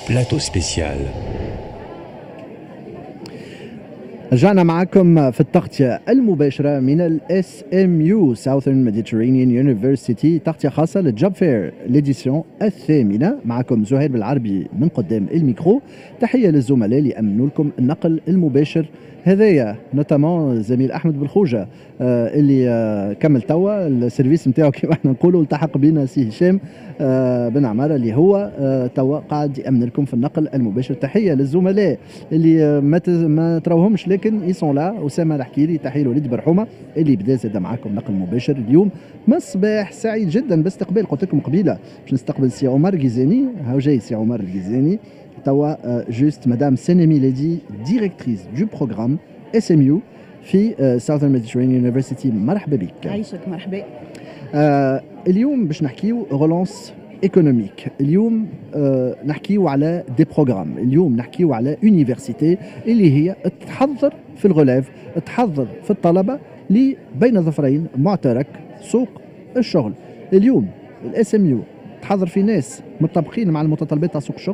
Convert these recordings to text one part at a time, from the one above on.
plateau spécial. رجعنا معكم في التغطية المباشرة من ال SMU Southern Mediterranean University، تغطية خاصة للجوب فير الإديسيون الثامنة. معكم زهير بالعربي من قدام الميكرو. تحية للزملاء اللي أمنوا لكم النقل المباشر هذايا، نوتامون زميل أحمد بالخوجة اللي كمل توا السيرفيس نتاعو كيما احنا نقولوا، التحق بنا سي هشام بن عمارة اللي هو توا قاعد يأمن لكم في النقل المباشر. تحية للزملاء اللي ما تراوهمش لكن يسون لا. أسامة الحكيري، تحية لوليد برحومة اللي بدا زاد معاكم نقل مباشر اليوم. مصباح سعيد جدا باستقبال، قلت لكم قبيله باش نستقبل سي عمر جيزاني. هاو جاي سي عمر الجيزاني توا. جوست مدام سينمي ليدي ديريكتريس دو بروغرام SMU في Southern Mediterranean University. مرحبا بك. عايشك مرحبا. اليوم باش نحكيو رولانس ايكونوميك، اليوم نحكيو على دي بروغرام، اليوم نحكيو على يونيفرسيتي اللي هي تحضر في الغلاف، تحضر في الطلبه اللي بين ظفرين معترك سوق الشغل. اليوم SMU تحضر في ناس متطابقين مع المتطلبات تاع سوق الشغل.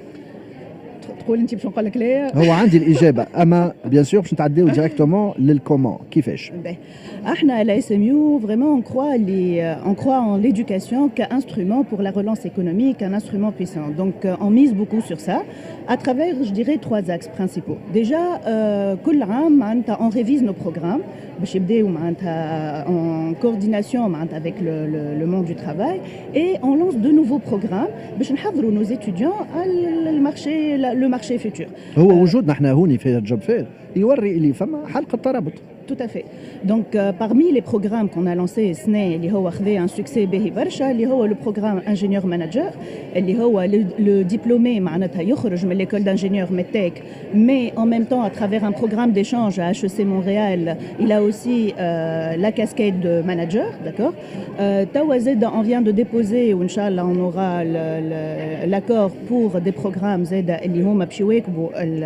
تقول انت باش نقول لك ليه؟ هو عندي الاجابه، اما بيان سور باش نتعداو ديريكتومون للكومون كيفاش. احنا à la SMU vraiment on croit en l'éducation qu'instrument pour la relance économique, un instrument puissant. Donc on mise beaucoup sur ça à travers, je dirais, 3 axes principaux. Déjà كل عام on révise nos programmes باش يبداو معناتها en coordination avec le monde du travail, et on lance de nouveaux programmes باش نحضروا nos étudiants le marché futur. هو وجودنا احنا هوني في الجوب فير يوري اللي فما حلقه ترابط. Tout à fait. Donc parmi les programmes qu'on a lancés, اللي هو خذا un succès باهي برشا، اللي هو le programme ingénieur manager، اللي هو le diplômé معناتها يخرج من l'école d'ingénieur medtech، mais en même temps à travers un programme d'échange à HEC Montréal, il a aussi la casquette de manager, d'accord. توا زاد on vient de déposer وإن شاء الله on aura l'accord pour des programmes زاد اللي هما باش يواكبوا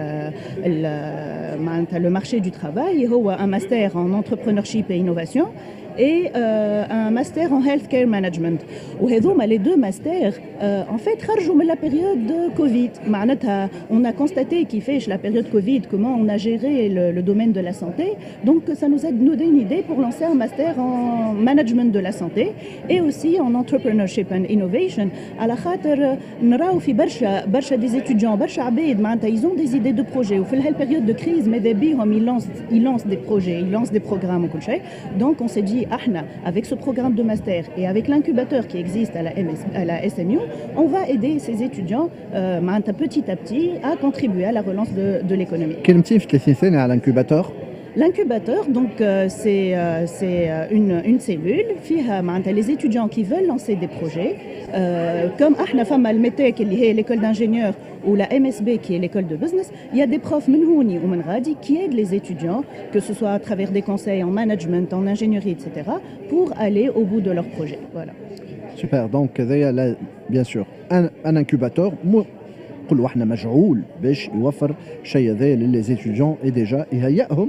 معناتها le marché du travail. هو un master en entrepreneurship et innovation et un master en healthcare management. وهذوما les deux masters en fait خرجوا من la période de Covid. معناتها on a constaté كيفاش la période Covid, comment on a géré le domaine de la santé. Donc ça nous a donné une idée pour lancer un master en management de la santé et aussi en entrepreneurship and innovation. على خاطر نراو في برشا des étudiants برشا عباد معناتها ils ont des idées de projets وفي هال période de crise ماذا بيهم ils lancent des projets, ils lancent des programmes وكل شيء. Donc on s'est dit avec ce programme de master et avec l'incubateur qui existe à la SMU, on va aider ces étudiants petit à petit à contribuer à la relance de l'économie. كلمتين في 30 ثانية على l'incubateur. L'incubateur, donc, c'est une cellule فيها les étudiants qui veulent lancer des projets. Comme احنا فما الميتيك اللي هي l'école d'ingénieur ou la MSB qui est l'école de business, il y a des profs من هوني ومن غادي qui aident les étudiants, que ce soit à travers des conseils en management, en ingénierie, etc., pour aller au bout de leur projet. Voilà. Super. Donc, bien sûr, un incubateur. قلوا احنا مجعول باش يوفر شيء ذا للي étudiants et déjà يهيئهم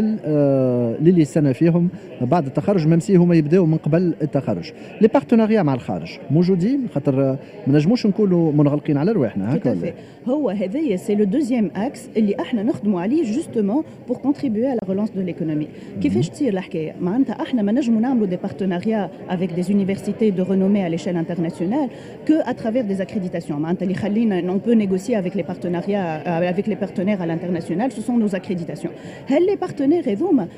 للي سنة فيهم بعد التخرج، ممسي هما يبداو من قبل التخرج. لي بارتناريا مع الخارج موجودين، خاطر ما نجموش نكونوا منغلقين على رواحنا هكا. هو هذايا سي لو دوزيام اكس اللي احنا نخدموا عليه جوستومون بور كونتريبيو على لا ريلانس دو ليكونومي. كيفاش تصير الحكايه؟ معناتها احنا ما نجموا نعملوا دي بارتناريا افيك دي يونيفرسيتي دو رينومي على ليشيل انترناسيونال كو ا ترافير دي اكريديتاسيون. معناتها اللي خلينا نون بو négocier avec les partenaires à l'international, ce sont nos accréditations. Les partenaires هذوما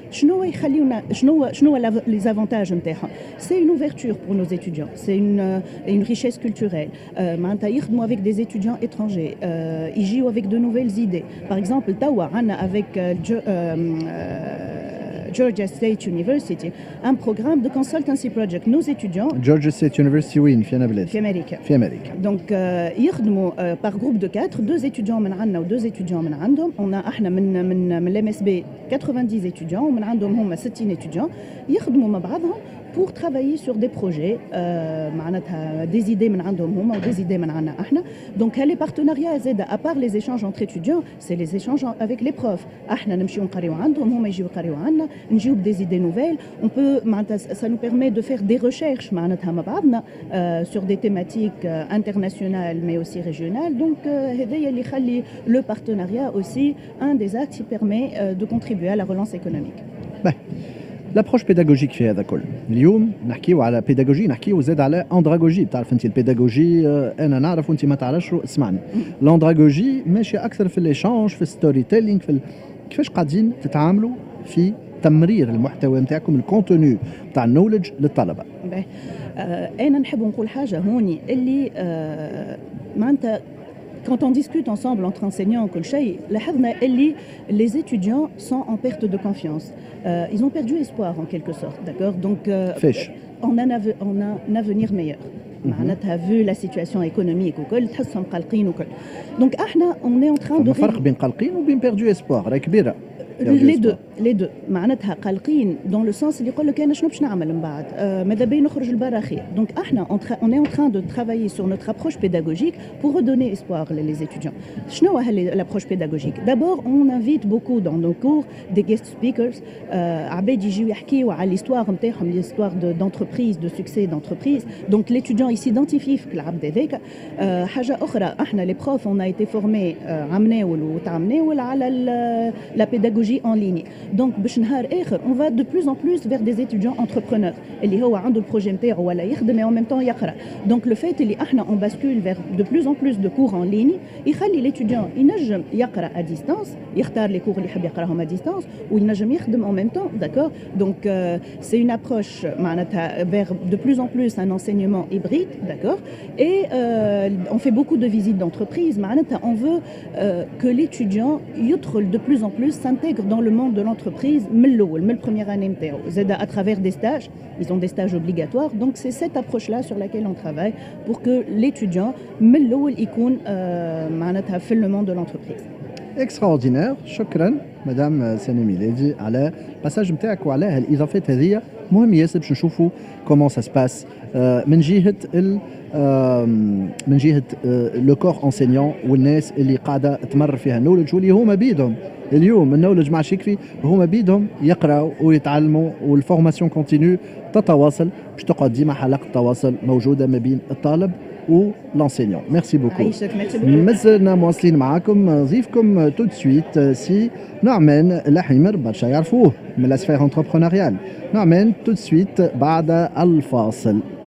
شنو les avantages نتاعهم؟ C'est une ouverture pour nos étudiants, c'est une richesse culturelle. معناتها يخدموا avec des étudiants étrangers, يجيوا avec de nouvelles idées. Par exemple, توا عندنا avec Georgia State University, un programme de consultancy project. Nos étudiants... Georgia State University, oui, في بلاد. في أمريكا. Donc, يخدموا par groupe de 4, 2 étudiants من عندنا و 2 étudiants من عندهم. On a احنا من الMSB 90 étudiants ومن عندهم هم 60 étudiants. يخدموا مع بعضهم pour travailler sur des projets, des idées من عندهم هما ou des idées من عندنا احنا. Donc les partenariats زاد à part les échanges entre étudiants, c'est les échanges avec les profs. احنا نمشيو نقريو عندهم هما يجيو يقريو عندنا, نجيو des idées nouvelles. On peut ça nous permet de faire des recherches معناتها مع بعضنا sur des thématiques internationales mais aussi régionales. Donc هذايا اللي يخلي le partenariat aussi un des axes qui permet de contribuer à la relance économique. l'approche pédagogique في هذا كل اليوم نحكيو على بيداغوجي, نحكيو زاد على اندراغوجي. بتعرف انت البيداغوجي انا نعرف وانت ما تعرفش, اسمعني. الاندراغوجي ماشي اكثر في الاشانج, في الستوري تيلينغ, كيفاش قاعدين تتعاملوا في تمرير المحتوى نتاعكم, الكونتوني نتاع النولج للطلبه. انا نحب نقول حاجه هوني اللي معناتها quand on discute ensemble entre enseignants كل شيء لاحظنا اللي les étudiants sont en perte de confiance. Ils ont perdu espoir en quelque sorte, d'accord. Donc on a un avenir meilleur. معناتها vu la situation économique وكل تحسهم قلقين وكل. Donc احنا on est en train de فرق بين قلقين وبين perdu espoir راهي كبيره. les deux معناتها قلقين dans le sens اللي يقول لك انا شنو باش نعمل من بعد, ماذا بيا نخرج لبرا خير. Donc احنا on est en train de travailler sur notre approche pédagogique pour redonner espoir les étudiants. شنو هي l'approche pédagogique? D'abord on invite beaucoup dans nos cours des guest speakers, عباد يجيو يحكيوا على l'histoire نتاعهم, l'histoire d'entreprise, de succès d'entreprise. Donc l'étudiant il s'identifie في العبد هذاك. حاجه اخرى احنا les profs on a été formés عمناول وتعمناول على la pédagogie en ligne. Donc باش نهار اخر on va de plus en plus vers des étudiants entrepreneurs اللي هو عنده البروجي نتاعو ولا يخدم et en même temps يقرا. Donc le fait اللي احنا on bascule vers de plus en plus de cours en ligne يخلي l'étudiant ينجم يقرا à distance, يختار les cours اللي يحب يقراهم à distance وينجم يخدم en même temps, d'accord. Donc c'est une approche معناتها vers de plus en plus un enseignement hybride, d'accord. Et on fait beaucoup de visites d'entreprise معناتها on veut que l'étudiant يدخل de plus en plus, s'intègre dans le monde de l'entreprise من الأول, من première année نتاعو, زاد à travers des stages. Ils ont des stages obligatoires. Donc c'est cette approche-là sur laquelle on travaille pour que l'étudiant من الأول يكون معناتها في le monde de l'entreprise. اكستراوردينير. شكرا مدام سامي ميلادي على الباساج نتاعك وعلى هالاضافات هذه. مهم ياسر باش نشوفوا كومون سا سباس من جهه لو كور انسينيون والناس اللي قاعده تمر فيها النولج واللي هما بيدهم اليوم النولج ما عادش يكفي, هما بيدهم يقراوا ويتعلموا, والفورماسيون كونتينيو تتواصل باش تقعد ديما حلقه تواصل موجوده ما بين الطالب والانسينيون. ميرسي بوكو. مازلنا مواصلين معاكم. ضيفكم تو دو سويت سي نعمان الحمر, برشا يعرفوه من الاسفير انتربرونيال. نعمان تو دو سويت بعد الفاصل.